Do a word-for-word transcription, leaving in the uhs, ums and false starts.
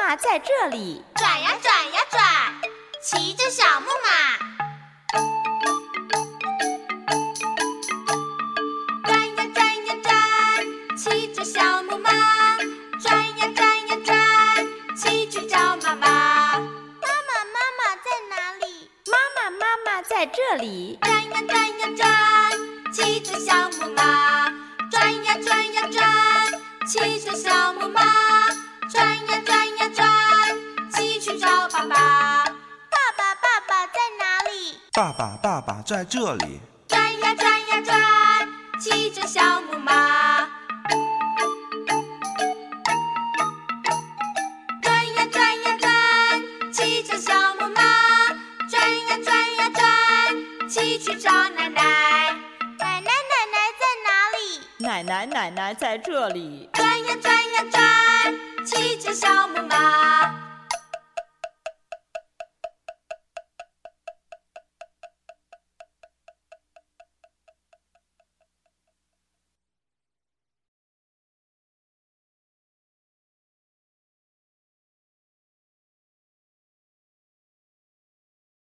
妈在这里， 转呀转呀转，骑着小木马。转呀转呀转，骑着小木马。转呀转呀转，骑去找妈妈。妈妈妈妈在哪里？ 妈妈妈妈在这里。 转呀转呀转，骑着小木马。转呀转呀转，骑着小木马。转呀转呀转，骑去找爸爸。爸爸爸爸在哪里？ 爸爸爸爸在这里。 转呀转呀转，骑着小木马。转呀转呀转，骑着小木马。转呀转呀转，骑去找奶奶。奶奶奶奶在哪里？ 奶奶奶奶在这里。 转呀转呀转，骑着小木马。